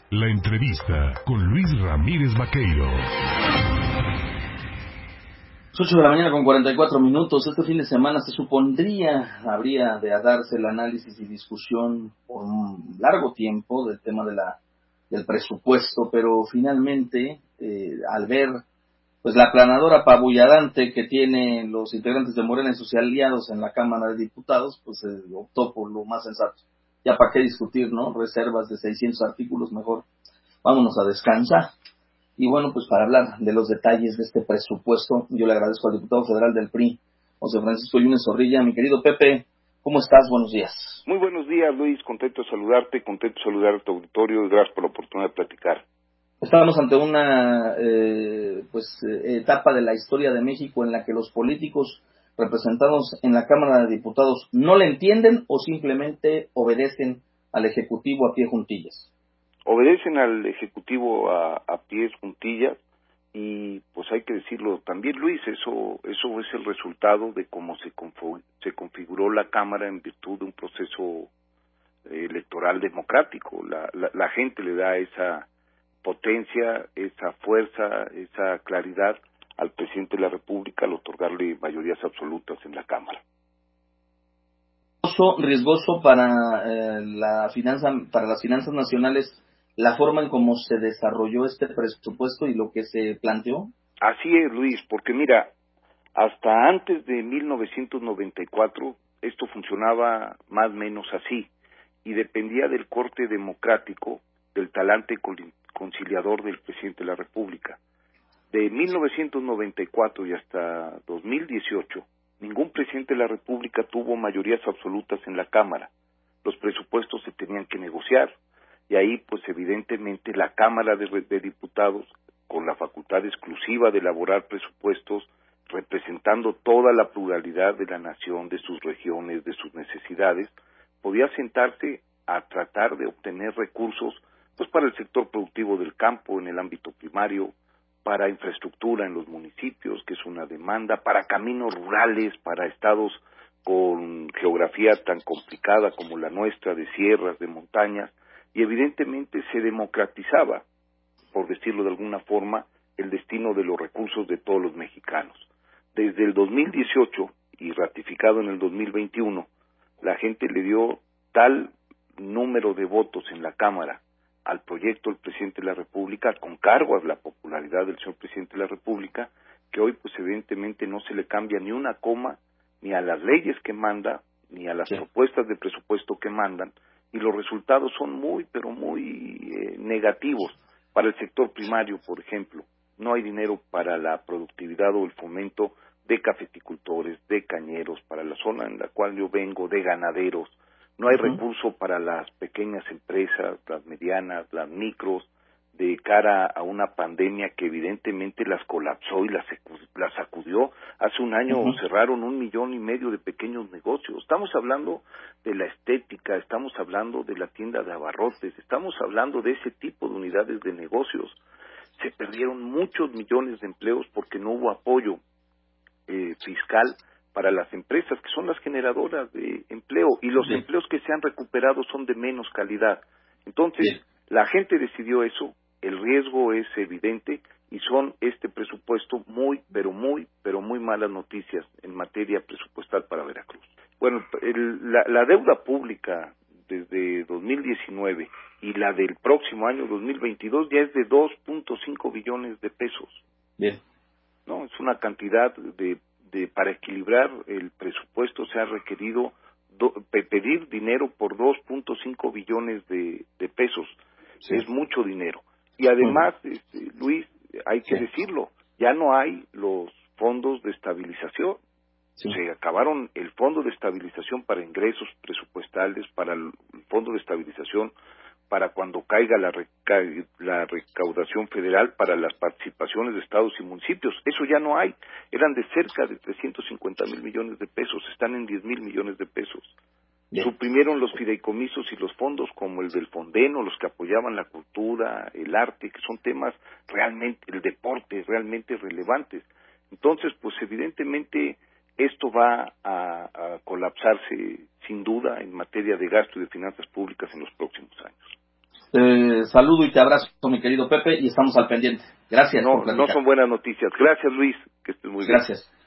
La entrevista con Luis Ramírez Vaqueiro. 8 de la mañana con 44 minutos. Este fin de semana se supondría habría de darse el análisis y discusión por un largo tiempo del tema del presupuesto, pero finalmente, al ver pues la aplanadora apabullante que tienen los integrantes de Morena y sus aliados en la Cámara de Diputados, pues se optó por lo más sensato. Ya para qué discutir, ¿no? Reservas de 600 artículos, mejor vámonos a descansar. Y bueno, pues para hablar de los detalles de este presupuesto, yo le agradezco al diputado federal del PRI, José Francisco Yunes Zorrilla. Mi querido Pepe, ¿cómo estás? Buenos días. Muy buenos días, Luis. Contento de saludarte, contento de saludar a tu auditorio y gracias por la oportunidad de platicar. Estamos ante una etapa de la historia de México en la que los políticos representados en la Cámara de Diputados no le entienden o simplemente obedecen al Ejecutivo a pie juntillas. Obedecen al Ejecutivo a pies juntillas y pues hay que decirlo también, Luis, eso es el resultado de cómo se configuró la Cámara en virtud de un proceso electoral democrático. La gente le da esa potencia, esa fuerza, esa claridad al presidente de la República al otorgarle mayorías absolutas en la Cámara. Riesgoso para las finanzas nacionales la forma en cómo se desarrolló este presupuesto y lo que se planteó. Así es, Luis, porque mira, hasta antes de 1994 esto funcionaba más o menos así y dependía del corte democrático, del talante conciliador del presidente de la República. De 1994 y hasta 2018, ningún presidente de la República tuvo mayorías absolutas en la Cámara. Los presupuestos se tenían que negociar y ahí, pues evidentemente, la Cámara de Diputados, con la facultad exclusiva de elaborar presupuestos, representando toda la pluralidad de la nación, de sus regiones, de sus necesidades, podía sentarse a tratar de obtener recursos pues para el sector productivo del campo en el ámbito primario, para infraestructura en los municipios, que es una demanda, para caminos rurales, para estados con geografía tan complicada como la nuestra, de sierras, de montañas, y evidentemente se democratizaba, por decirlo de alguna forma, el destino de los recursos de todos los mexicanos. Desde el 2018 y ratificado en el 2021, la gente le dio tal número de votos en la Cámara al proyecto del presidente de la República, con cargo a la popularidad del señor presidente de la República, que hoy pues evidentemente no se le cambia ni una coma, ni a las leyes que manda, ni a las propuestas de presupuesto que mandan, y los resultados son muy, pero muy negativos. Para el sector primario, por ejemplo, no hay dinero para la productividad o el fomento de cafeticultores, de cañeros, para la zona en la cual yo vengo, de ganaderos. No hay recurso para las pequeñas empresas, las medianas, las micros, de cara a una pandemia que evidentemente las colapsó y las sacudió. Hace un año cerraron 1,5 millones de pequeños negocios. Estamos hablando de la estética, estamos hablando de la tienda de abarrotes, estamos hablando de ese tipo de unidades de negocios. Se perdieron muchos millones de empleos porque no hubo apoyo fiscal para las empresas, que son las generadoras de empleo, y los empleos que se han recuperado son de menos calidad. Entonces, la gente decidió eso, el riesgo es evidente, y son este presupuesto muy malas noticias en materia presupuestal para Veracruz. Bueno, la deuda pública desde 2019 y la del próximo año 2022 ya es de 2.5 billones de pesos. Bien. No, es una cantidad para equilibrar el presupuesto se ha requerido pedir dinero por 2.5 billones de pesos. Sí. Es mucho dinero. Y además, Luis, hay que decirlo, ya no hay los fondos de estabilización. Sí. Se acabaron el fondo de estabilización para ingresos presupuestales, para el fondo de estabilización para cuando caiga la recaudación federal para las participaciones de estados y municipios. Eso ya no hay. Eran de cerca de 350,000 millones de pesos. Están en 10,000 millones de pesos. Bien. Suprimieron los fideicomisos y los fondos como el del Fondeno, los que apoyaban la cultura, el arte, que son temas realmente, el deporte, realmente relevantes. Entonces, pues evidentemente esto va a colapsarse sin duda en materia de gasto y de finanzas públicas en los próximos años. Te saludo y te abrazo, mi querido Pepe, y estamos al pendiente. Gracias. No son buenas noticias. Gracias, Luis, que estés muy bien. Gracias.